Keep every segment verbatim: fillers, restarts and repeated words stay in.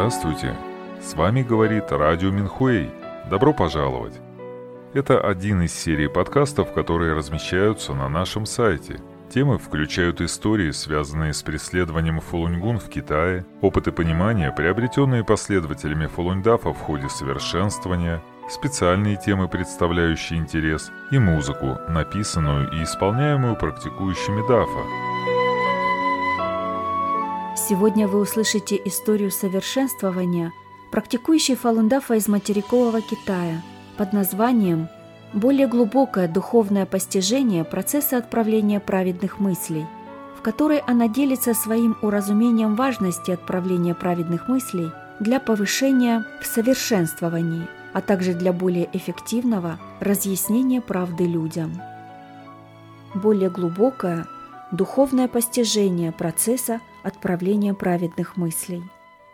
Здравствуйте! С вами говорит Радио Минхуэй. Добро пожаловать! Это один из серий подкастов, которые размещаются на нашем сайте. Темы включают истории, связанные с преследованием фулуньгун в Китае, опыты понимания, приобретенные последователями фулуньдафа в ходе совершенствования, специальные темы, представляющие интерес, и музыку, написанную и исполняемую практикующими дафа. Сегодня вы услышите историю совершенствования, практикующей фалундафа из материкового Китая, под названием «Более глубокое духовное постижение процесса отправления праведных мыслей», в которой она делится своим уразумением важности отправления праведных мыслей для повышения в совершенствовании, а также для более эффективного разъяснения правды людям. Более глубокое духовное постижение процесса отправления праведных мыслей.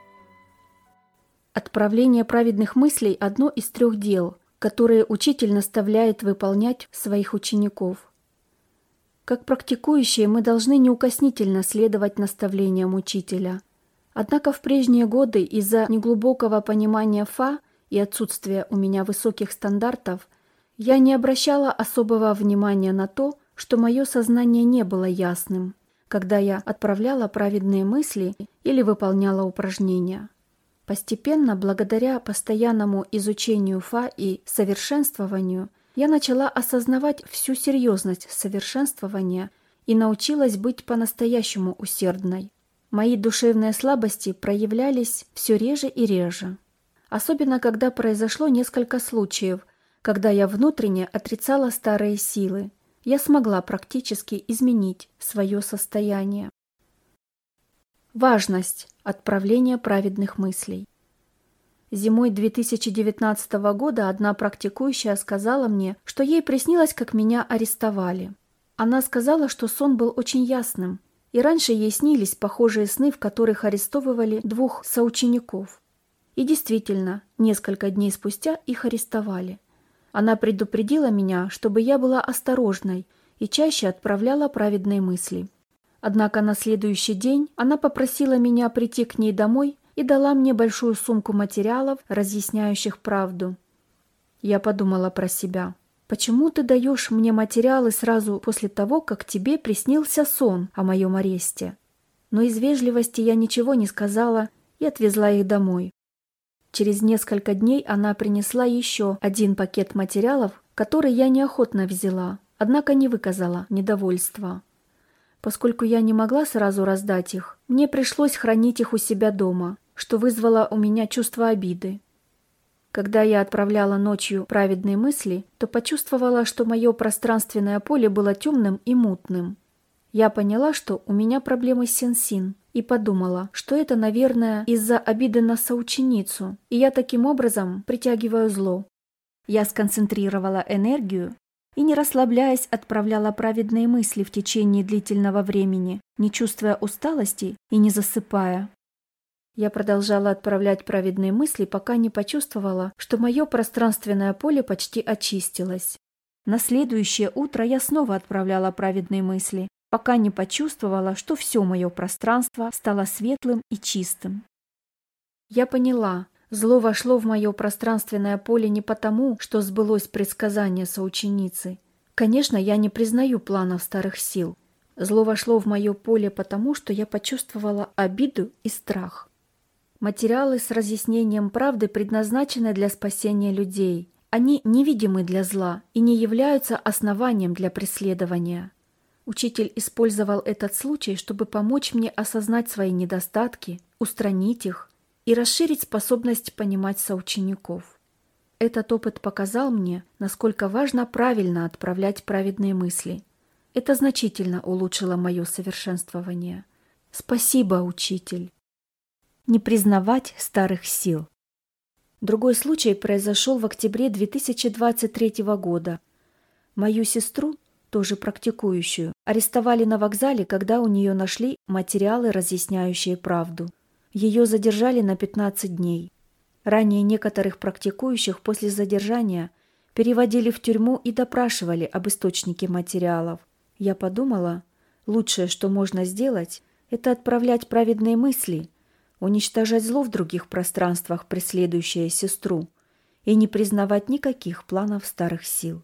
Отправление праведных мыслей – одно из трех дел, которые учитель наставляет выполнять своих учеников. Как практикующие мы должны неукоснительно следовать наставлениям учителя. Однако в прежние годы из-за неглубокого понимания фа и отсутствия у меня высоких стандартов я не обращала особого внимания на то, что мое сознание не было ясным, когда я отправляла праведные мысли или выполняла упражнения. Постепенно, благодаря постоянному изучению фа и совершенствованию, я начала осознавать всю серьезность совершенствования и научилась быть по-настоящему усердной. Мои душевные слабости проявлялись все реже и реже. Особенно, когда произошло несколько случаев, когда я внутренне отрицала старые силы, я смогла практически изменить свое состояние. Важность отправления праведных мыслей. Зимой две тысячи девятнадцатого года одна практикующая сказала мне, что ей приснилось, как меня арестовали. Она сказала, что сон был очень ясным, и раньше ей снились похожие сны, в которых арестовывали двух соучеников. И действительно, несколько дней спустя их арестовали. Она предупредила меня, чтобы я была осторожной и чаще отправляла праведные мысли. Однако на следующий день она попросила меня прийти к ней домой и дала мне большую сумку материалов, разъясняющих правду. Я подумала про себя. Почему ты даешь мне материалы сразу после того, как тебе приснился сон о моем аресте? Но из вежливости я ничего не сказала и отвезла их домой. Через несколько дней она принесла еще один пакет материалов, который я неохотно взяла, однако не выказала недовольства. Поскольку я не могла сразу раздать их, мне пришлось хранить их у себя дома, что вызвало у меня чувство обиды. Когда я отправляла ночью праведные мысли, то почувствовала, что мое пространственное поле было темным и мутным. Я поняла, что у меня проблемы с сенсин, и подумала, что это, наверное, из-за обиды на соученицу, и я таким образом притягиваю зло. Я сконцентрировала энергию и, не расслабляясь, отправляла праведные мысли в течение длительного времени, не чувствуя усталости и не засыпая. Я продолжала отправлять праведные мысли, пока не почувствовала, что мое пространственное поле почти очистилось. На следующее утро я снова отправляла праведные мысли, пока не почувствовала, что все мое пространство стало светлым и чистым. Я поняла, зло вошло в мое пространственное поле не потому, что сбылось предсказание соученицы. Конечно, я не признаю планов старых сил. Зло вошло в мое поле потому, что я почувствовала обиду и страх. Материалы с разъяснением правды предназначены для спасения людей. Они невидимы для зла и не являются основанием для преследования. Учитель использовал этот случай, чтобы помочь мне осознать свои недостатки, устранить их и расширить способность понимать соучеников. Этот опыт показал мне, насколько важно правильно отправлять праведные мысли. Это значительно улучшило мое совершенствование. Спасибо, учитель. Не признавать старых сил. Другой случай произошел в октябре две тысячи двадцать третьего года. Мою сестру, тоже практикующую, арестовали на вокзале, когда у нее нашли материалы, разъясняющие правду. Ее задержали на пятнадцать дней. Ранее некоторых практикующих после задержания переводили в тюрьму и допрашивали об источнике материалов. Я подумала, лучшее, что можно сделать, это отправлять праведные мысли, уничтожать зло в других пространствах, преследующее сестру, и не признавать никаких планов старых сил.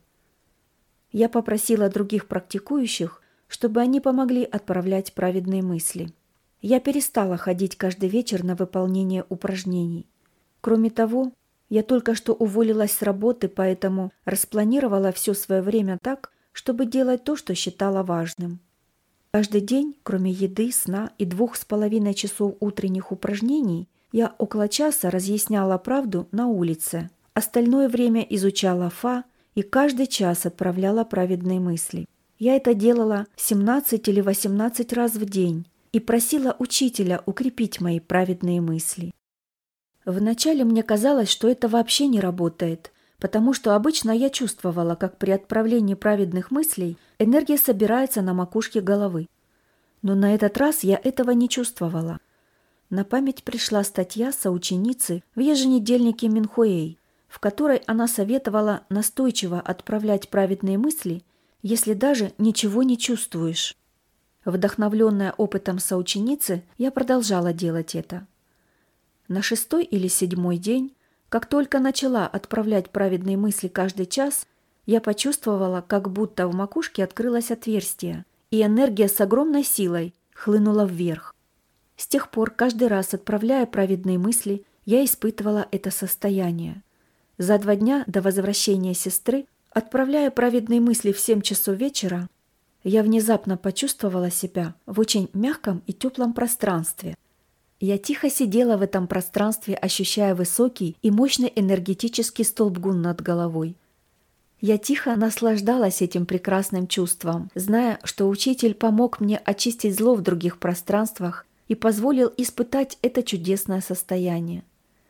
Я попросила других практикующих, чтобы они помогли отправлять праведные мысли. Я перестала ходить каждый вечер на выполнение упражнений. Кроме того, я только что уволилась с работы, поэтому распланировала все свое время так, чтобы делать то, что считала важным. Каждый день, кроме еды, сна и двух с половиной часов утренних упражнений, я около часа разъясняла правду на улице. Остальное время изучала Фа и каждый час отправляла праведные мысли. Я это делала семнадцать или восемнадцать раз в день и просила учителя укрепить мои праведные мысли. Вначале мне казалось, что это вообще не работает, потому что обычно я чувствовала, как при отправлении праведных мыслей энергия собирается на макушке головы. Но на этот раз я этого не чувствовала. На память пришла статья соученицы в еженедельнике Минхуэй, в которой она советовала настойчиво отправлять праведные мысли, если даже ничего не чувствуешь. Вдохновленная опытом соученицы, я продолжала делать это. На шестой или седьмой день, как только начала отправлять праведные мысли каждый час, я почувствовала, как будто в макушке открылось отверстие, и энергия с огромной силой хлынула вверх. С тех пор, каждый раз отправляя праведные мысли, я испытывала это состояние. За два дня до возвращения сестры, отправляя праведные мысли в семь часов вечера, я внезапно почувствовала себя в очень мягком и теплом пространстве. Я тихо сидела в этом пространстве, ощущая высокий и мощный энергетический столб гун над головой. Я тихо наслаждалась этим прекрасным чувством, зная, что учитель помог мне очистить зло в других пространствах и позволил испытать это чудесное состояние.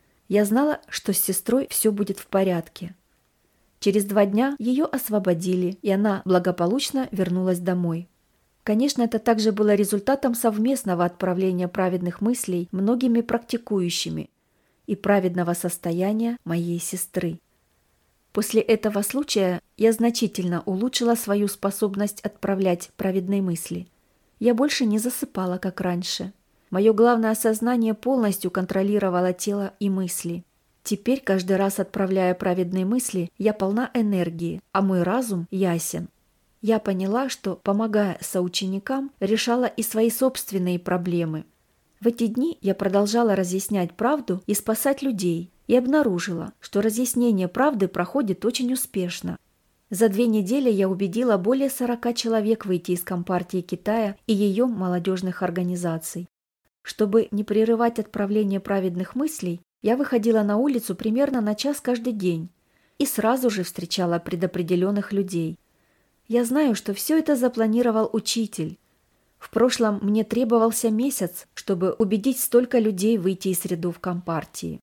Я знала, что с сестрой все будет в порядке. Через два дня ее освободили, и она благополучно вернулась домой. Конечно, это также было результатом совместного отправления праведных мыслей многими практикующими и праведного состояния моей сестры. После этого случая я значительно улучшила свою способность отправлять праведные мысли. Я больше не засыпала, как раньше. Мое главное сознание полностью контролировало тело и мысли. Теперь, каждый раз отправляя праведные мысли, я полна энергии, а мой разум ясен. Я поняла, что, помогая соученикам, решала и свои собственные проблемы. В эти дни я продолжала разъяснять правду и спасать людей, и обнаружила, что разъяснение правды проходит очень успешно. За две недели я убедила более сорока человек выйти из Компартии Китая и ее молодежных организаций. Чтобы не прерывать отправление праведных мыслей, я выходила на улицу примерно на час каждый день и сразу же встречала предопределенных людей. Я знаю, что все это запланировал учитель. В прошлом мне требовался месяц, чтобы убедить столько людей выйти из рядов Компартии.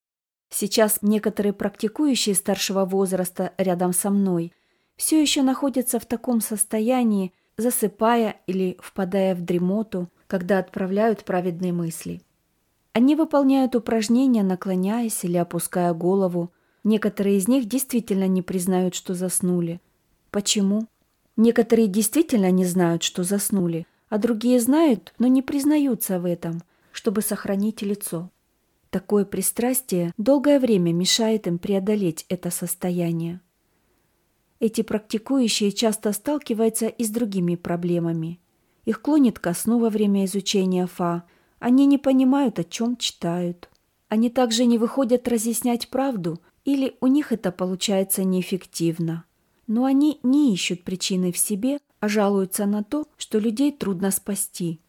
Сейчас некоторые практикующие старшего возраста рядом со мной все еще находятся в таком состоянии, засыпая или впадая в дремоту, когда отправляют праведные мысли. Они выполняют упражнения, наклоняясь или опуская голову. Некоторые из них действительно не признают, что заснули. Почему? Некоторые действительно не знают, что заснули, а другие знают, но не признаются в этом, чтобы сохранить лицо. Такое пристрастие долгое время мешает им преодолеть это состояние. Эти практикующие часто сталкиваются и с другими проблемами. Их клонит ко сну во время изучения Фа. Они не понимают, о чем читают. Они также не выходят разъяснять правду, или у них это получается неэффективно. Но они не ищут причины в себе, а жалуются на то, что людей трудно спасти.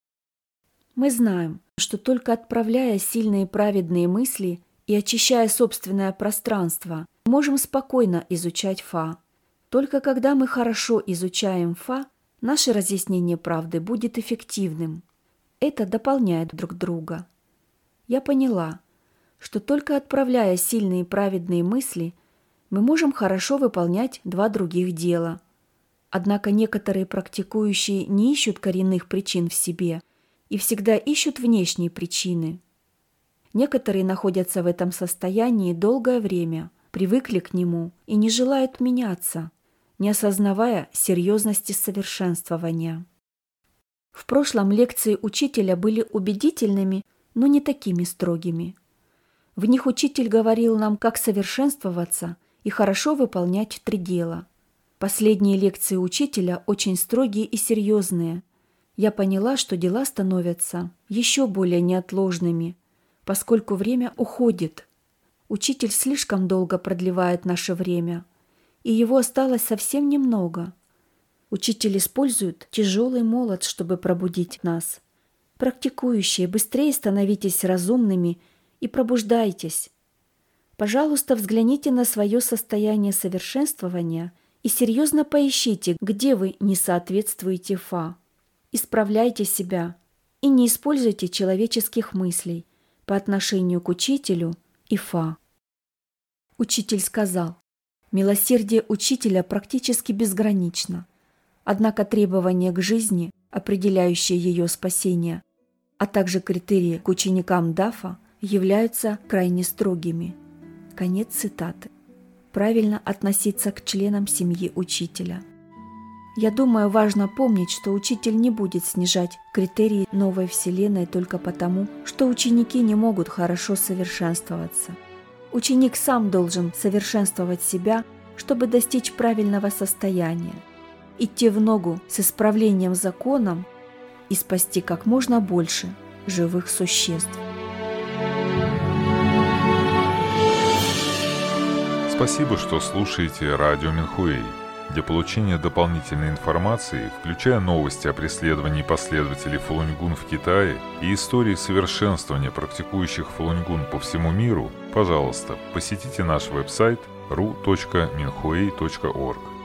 Мы знаем, что только отправляя сильные праведные мысли и очищая собственное пространство, можем спокойно изучать Фа. Только когда мы хорошо изучаем Фа, наше разъяснение правды будет эффективным. Это дополняет друг друга. Я поняла, что только отправляя сильные праведные мысли, мы можем хорошо выполнять два других дела. Однако некоторые практикующие не ищут коренных причин в себе и всегда ищут внешние причины. Некоторые находятся в этом состоянии долгое время, привыкли к нему и не желают меняться, не осознавая серьезности совершенствования. В прошлом лекции учителя были убедительными но не такими строгими. В них учитель говорил нам, как совершенствоваться и хорошо выполнять три дела. Последние лекции учителя очень строгие и серьезные. Я поняла, что дела становятся еще более неотложными, поскольку время уходит. Учитель слишком долго продлевает наше время, и его осталось совсем немного. Учитель использует тяжелый молот, чтобы пробудить нас. Практикующие, быстрее становитесь разумными и пробуждайтесь. Пожалуйста, взгляните на свое состояние совершенствования и серьезно поищите, где вы не соответствуете Фа. Исправляйте себя и не используйте человеческих мыслей по отношению к учителю и Фа. Учитель сказал: милосердие учителя практически безгранично, однако требования к жизни, определяющие ее спасение, а также критерии к ученикам Дафа являются крайне строгими. Конец цитаты. Правильно относиться к членам семьи учителя. Я думаю, важно помнить, что учитель не будет снижать критерии новой вселенной только потому, что ученики не могут хорошо совершенствоваться. Ученик сам должен совершенствовать себя, чтобы достичь правильного состояния, идти в ногу с исправлением законом и спасти как можно больше живых существ. Спасибо, что слушаете радио Минхуэй. Для получения дополнительной информации, включая новости о преследовании последователей Фалунь-Гун в Китае и истории совершенствования практикующих Фалунь-Гун по всему миру, пожалуйста, посетите наш веб-сайт ру точка минхуэй точка орг.